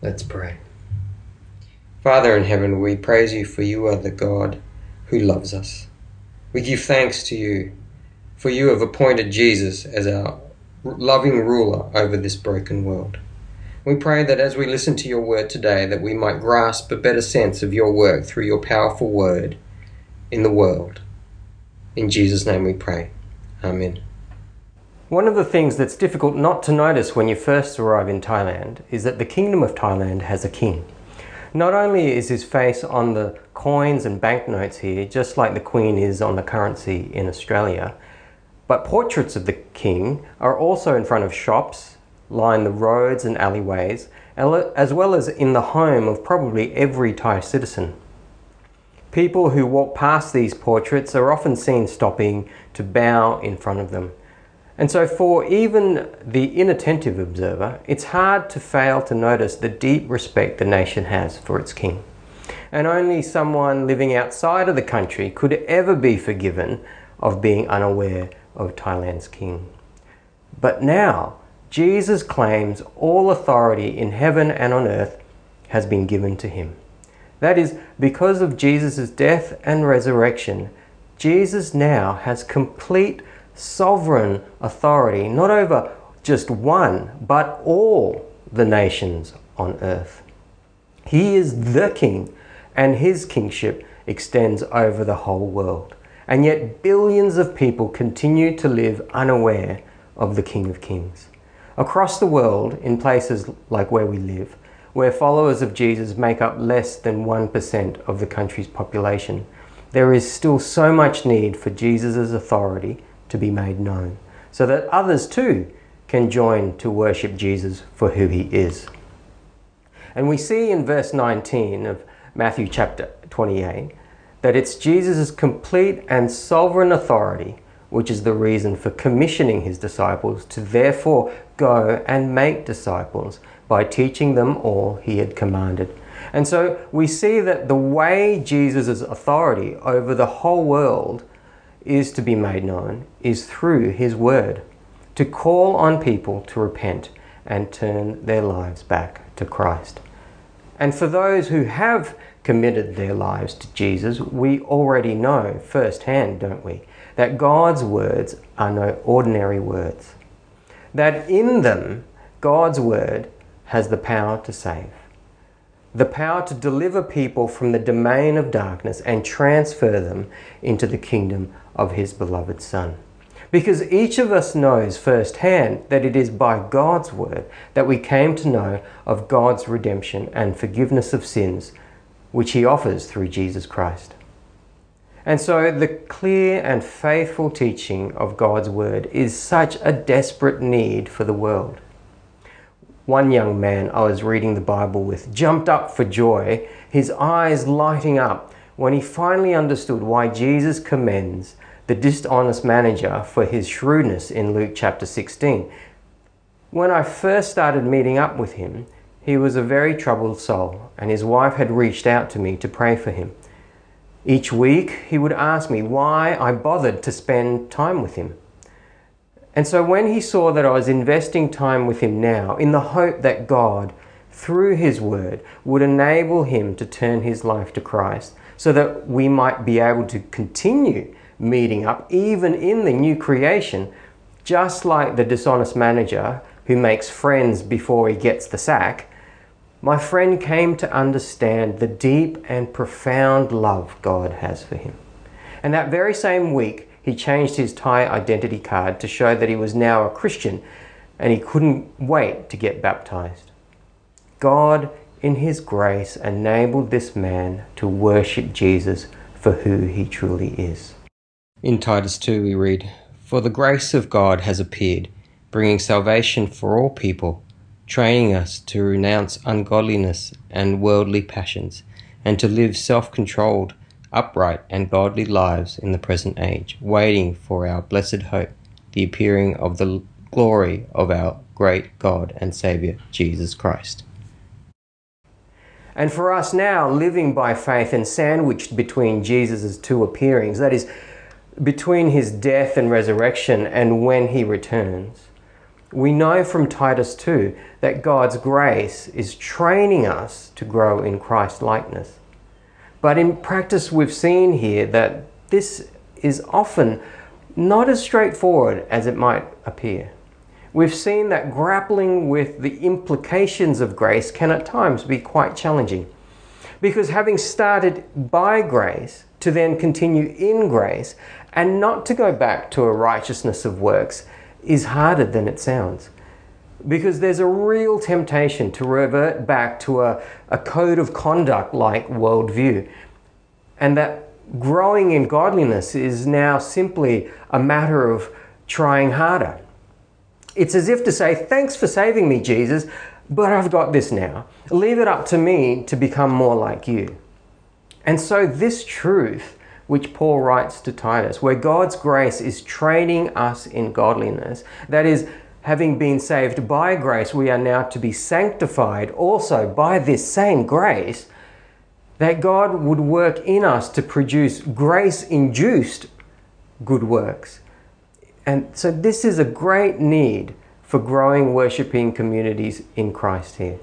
Let's pray. Father in heaven, we praise you for you are the God who loves us. We give thanks to you for you have appointed Jesus as our loving ruler over this broken world. We pray that as we listen to your word today, that we might grasp a better sense of your work through your powerful word in the world. In Jesus' name we pray. Amen. One of the things that's difficult not to notice when you first arrive in Thailand is that the Kingdom of Thailand has a king. Not only is his face on the coins and banknotes here, just like the Queen is on the currency in Australia, but portraits of the king are also in front of shops, line the roads and alleyways, as well as in the home of probably every Thai citizen. People who walk past these portraits are often seen stopping to bow in front of them. And so for even the inattentive observer, it's hard to fail to notice the deep respect the nation has for its king. And only someone living outside of the country could ever be forgiven of being unaware of Thailand's king. But now, Jesus claims all authority in heaven and on earth has been given to him. That is, because of Jesus' death and resurrection, Jesus now has complete sovereign authority, not over just one, but all the nations on earth. He is the king, and his kingship extends over the whole world. And yet billions of people continue to live unaware of the King of Kings. Across the world, in places like where we live, where followers of Jesus make up less than 1% of the country's population, there is still so much need for Jesus' authority to be made known, so that others too can join to worship Jesus for who he is. And we see in verse 19 of Matthew chapter 28 that it's Jesus' complete and sovereign authority which is the reason for commissioning his disciples to therefore go and make disciples by teaching them all he had commanded. And so we see that the way Jesus' authority over the whole world is to be made known is through his word, to call on people to repent and turn their lives back to Christ. And for those who have committed their lives to Jesus, we already know firsthand, don't we, that God's words are no ordinary words. That in them, God's word has the power to save, the power to deliver people from the domain of darkness and transfer them into the kingdom of his beloved Son. Because each of us knows firsthand that it is by God's word that we came to know of God's redemption and forgiveness of sins, which he offers through Jesus Christ. And so the clear and faithful teaching of God's word is such a desperate need for the world. One young man I was reading the Bible with jumped up for joy, his eyes lighting up when he finally understood why Jesus commends the dishonest manager for his shrewdness in Luke chapter 16. When I first started meeting up with him, he was a very troubled soul, and his wife had reached out to me to pray for him. Each week, he would ask me why I bothered to spend time with him. And so when he saw that I was investing time with him now, in the hope that God, through his word, would enable him to turn his life to Christ, so that we might be able to continue meeting up even in the new creation, just like the dishonest manager who makes friends before he gets the sack, my friend came to understand the deep and profound love God has for him. And that very same week, he changed his Thai identity card to show that he was now a Christian, and he couldn't wait to get baptized. God, in his grace, enabled this man to worship Jesus for who he truly is. In Titus 2 we read, "For the grace of God has appeared, bringing salvation for all people, training us to renounce ungodliness and worldly passions, and to live self-controlled, upright and godly lives in the present age, waiting for our blessed hope, the appearing of the glory of our great God and Saviour, Jesus Christ." And for us now, living by faith and sandwiched between Jesus' two appearings, that is, between his death and resurrection and when he returns, We know from Titus 2 that God's grace is training us to grow in Christ-likeness. But in practice, we've seen here that this is often not as straightforward as it might appear. We've seen that grappling with the implications of grace can at times be quite challenging. Because having started by grace to then continue in grace and not to go back to a righteousness of works is harder than it sounds. Because there's a real temptation to revert back to a code of conduct like worldview. And that growing in godliness is now simply a matter of trying harder. It's as if to say, thanks for saving me, Jesus, but I've got this now. Leave it up to me to become more like you. And so this truth, which Paul writes to Titus, where God's grace is training us in godliness, that is, having been saved by grace, we are now to be sanctified also by this same grace, that God would work in us to produce grace-induced good works. And so this is a great need for growing worshipping communities in Christ here,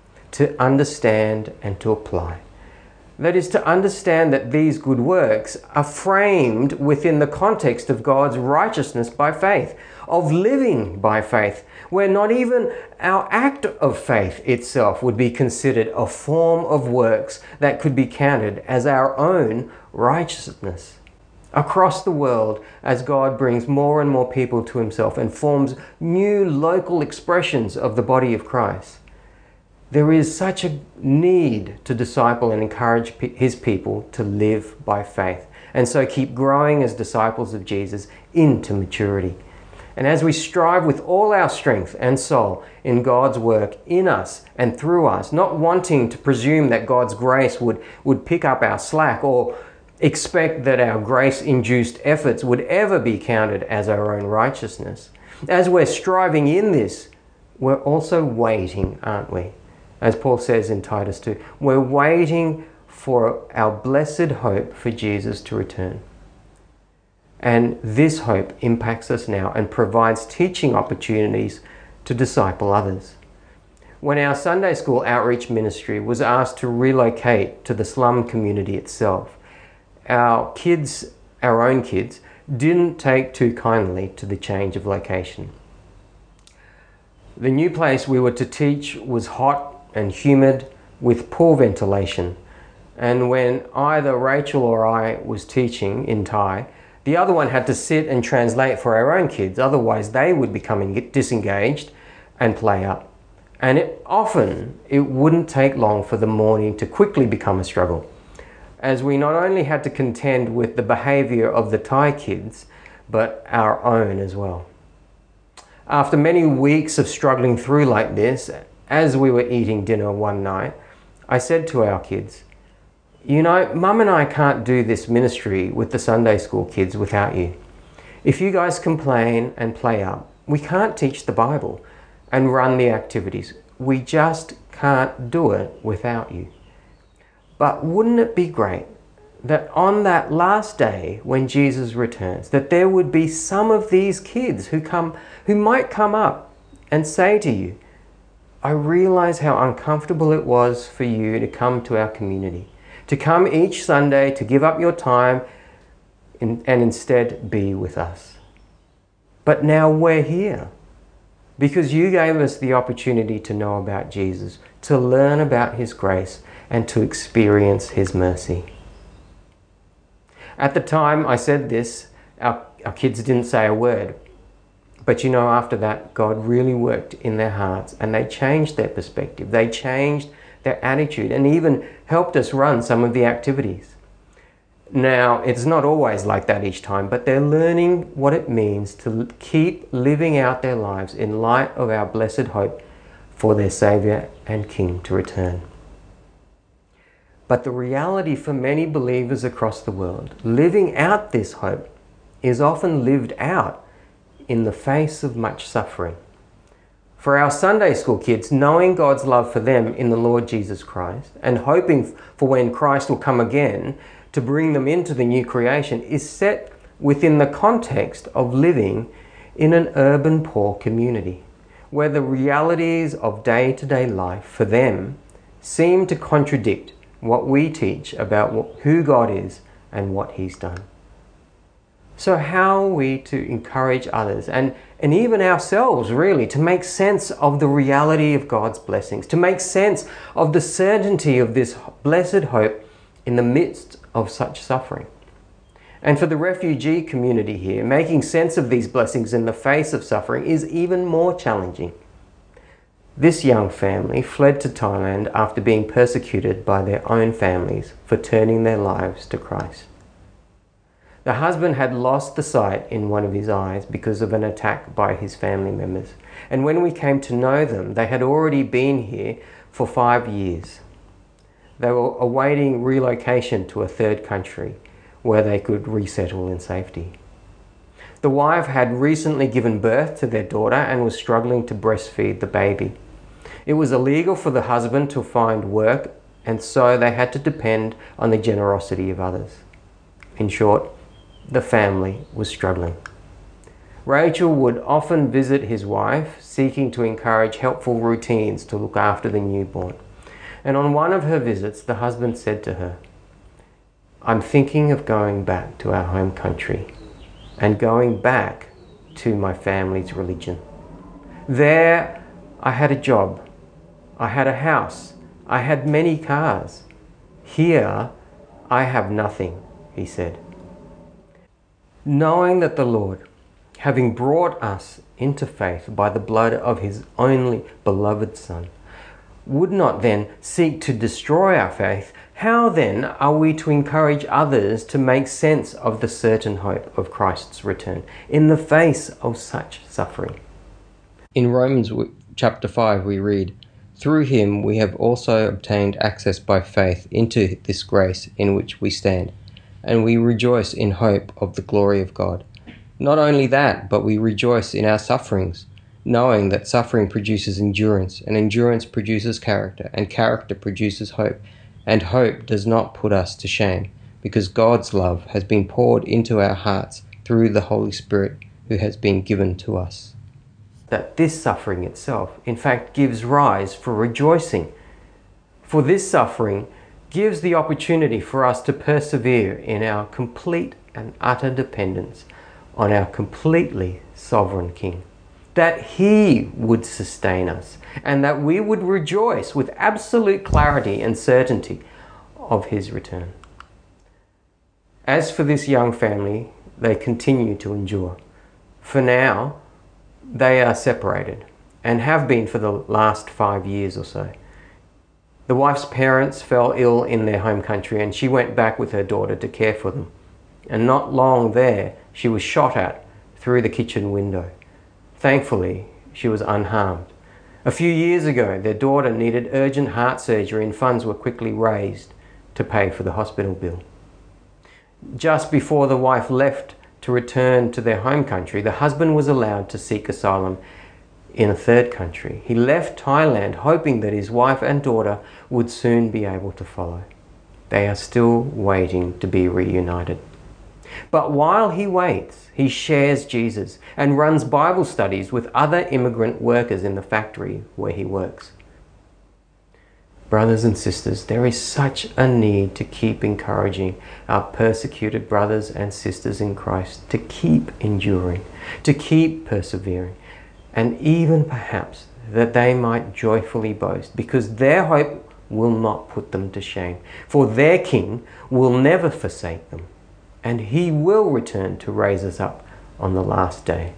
to understand and to apply. That is, to understand that these good works are framed within the context of God's righteousness by faith, of living by faith, where not even our act of faith itself would be considered a form of works that could be counted as our own righteousness. Across the world, as God brings more and more people to himself and forms new local expressions of the body of Christ, there is such a need to disciple and encourage his people to live by faith, and so keep growing as disciples of Jesus into maturity. And as we strive with all our strength and soul in God's work in us and through us, not wanting to presume that God's grace would pick up our slack or expect that our grace-induced efforts would ever be counted as our own righteousness. As we're striving in this, we're also waiting, aren't we? As Paul says in Titus 2, we're waiting for our blessed hope for Jesus to return. And this hope impacts us now and provides teaching opportunities to disciple others. When our Sunday school outreach ministry was asked to relocate to the slum community itself, our own kids, didn't take too kindly to the change of location. The new place we were to teach was hot and humid with poor ventilation. And when either Rachel or I was teaching in Thai, the other one had to sit and translate for our own kids, otherwise they would become disengaged and play up. And it wouldn't take long for the morning to quickly become a struggle, as we not only had to contend with the behavior of the Thai kids, but our own as well. After many weeks of struggling through like this, as we were eating dinner one night, I said to our kids, you know, Mum and I can't do this ministry with the Sunday school kids without you. If you guys complain and play up, we can't teach the Bible and run the activities. We just can't do it without you. But wouldn't it be great that on that last day when Jesus returns, that there would be some of these kids who might come up and say to you, I realize how uncomfortable it was for you to come to our community, to come each Sunday, to give up your time and instead be with us. But now we're here because you gave us the opportunity to know about Jesus, to learn about his grace, and to experience his mercy. At the time I said this, our kids didn't say a word. But you know, after that, God really worked in their hearts and they changed their perspective. They changed their attitude and even helped us run some of the activities. Now, it's not always like that each time, but they're learning what it means to keep living out their lives in light of our blessed hope for their Saviour and King to return. But the reality for many believers across the world, living out this hope, is often lived out in the face of much suffering. For our Sunday school kids, knowing God's love for them in the Lord Jesus Christ and hoping for when Christ will come again to bring them into the new creation is set within the context of living in an urban poor community. where the realities of day-to-day life for them seem to contradict what we teach about who God is and what He's done. So how are we to encourage others and even ourselves really to make sense of the reality of God's blessings, to make sense of the certainty of this blessed hope in the midst of such suffering? And for the refugee community here, making sense of these blessings in the face of suffering is even more challenging. This young family fled to Thailand after being persecuted by their own families for turning their lives to Christ. The husband had lost the sight in one of his eyes because of an attack by his family members. And when we came to know them, they had already been here for 5 years. They were awaiting relocation to a third country where they could resettle in safety. The wife had recently given birth to their daughter and was struggling to breastfeed the baby. It was illegal for the husband to find work, and so they had to depend on the generosity of others. In short, the family was struggling. Rachel would often visit his wife, seeking to encourage helpful routines to look after the newborn. And on one of her visits, the husband said to her, "I'm thinking of going back to our home country and going back to my family's religion. There, I had a job, I had a house, I had many cars. Here, I have nothing," he said. Knowing that the Lord, having brought us into faith by the blood of His only beloved Son, would not then seek to destroy our faith, how then are we to encourage others to make sense of the certain hope of Christ's return in the face of such suffering? In Romans chapter 5 we read, "Through Him we have also obtained access by faith into this grace in which we stand, and we rejoice in hope of the glory of God. Not only that, but we rejoice in our sufferings, knowing that suffering produces endurance, and endurance produces character, and character produces hope. And hope does not put us to shame, because God's love has been poured into our hearts through the Holy Spirit who has been given to us." That this suffering itself, in fact, gives rise for rejoicing. For this suffering gives the opportunity for us to persevere in our complete and utter dependence on our completely sovereign King. That He would sustain us, and that we would rejoice with absolute clarity and certainty of His return. As for this young family, they continue to endure. For now, they are separated, and have been for the last 5 years or so. The wife's parents fell ill in their home country, and she went back with her daughter to care for them. And not long there, she was shot at through the kitchen window. Thankfully, she was unharmed. A few years ago, their daughter needed urgent heart surgery, and funds were quickly raised to pay for the hospital bill. Just before the wife left to return to their home country, the husband was allowed to seek asylum in a third country. He left Thailand hoping that his wife and daughter would soon be able to follow. They are still waiting to be reunited. But while he waits, he shares Jesus and runs Bible studies with other immigrant workers in the factory where he works. Brothers and sisters, there is such a need to keep encouraging our persecuted brothers and sisters in Christ to keep enduring, to keep persevering, and even perhaps that they might joyfully boast, because their hope will not put them to shame. For their King will never forsake them, and He will return to raise us up on the last day.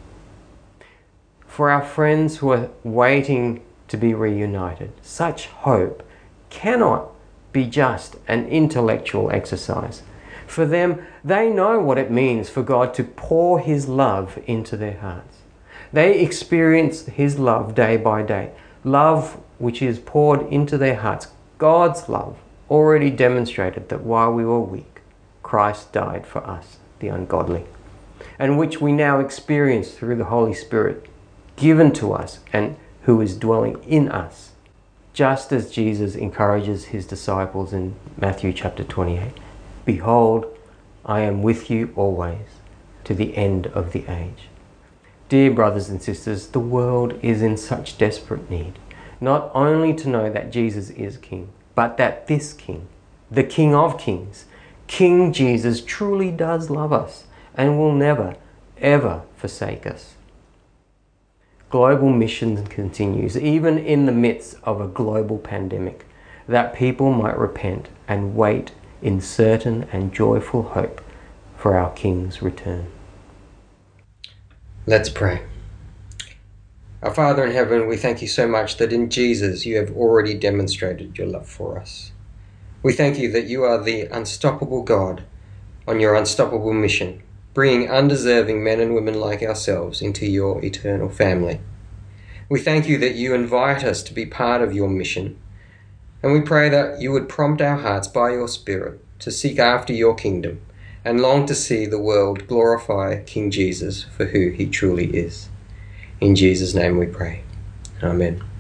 For our friends who are waiting to be reunited, such hope cannot be just an intellectual exercise. For them, they know what it means for God to pour His love into their hearts. They experience His love day by day, love which is poured into their hearts. God's love already demonstrated that while we were weak, Christ died for us, the ungodly, and which we now experience through the Holy Spirit given to us and who is dwelling in us. Just as Jesus encourages His disciples in Matthew chapter 28, "Behold, I am with you always, to the end of the age." Dear brothers and sisters, the world is in such desperate need, not only to know that Jesus is King, but that this King, the King of Kings, King Jesus, truly does love us and will never, ever forsake us. Global mission continues, even in the midst of a global pandemic, that people might repent and wait in certain and joyful hope for our King's return. Let's pray. Our Father in heaven, we thank you so much that in Jesus you have already demonstrated your love for us. We thank you that you are the unstoppable God on your unstoppable mission, bringing undeserving men and women like ourselves into your eternal family. We thank you that you invite us to be part of your mission, and we pray that you would prompt our hearts by your Spirit to seek after your kingdom and long to see the world glorify King Jesus for who he truly is. In Jesus' name we pray. Amen.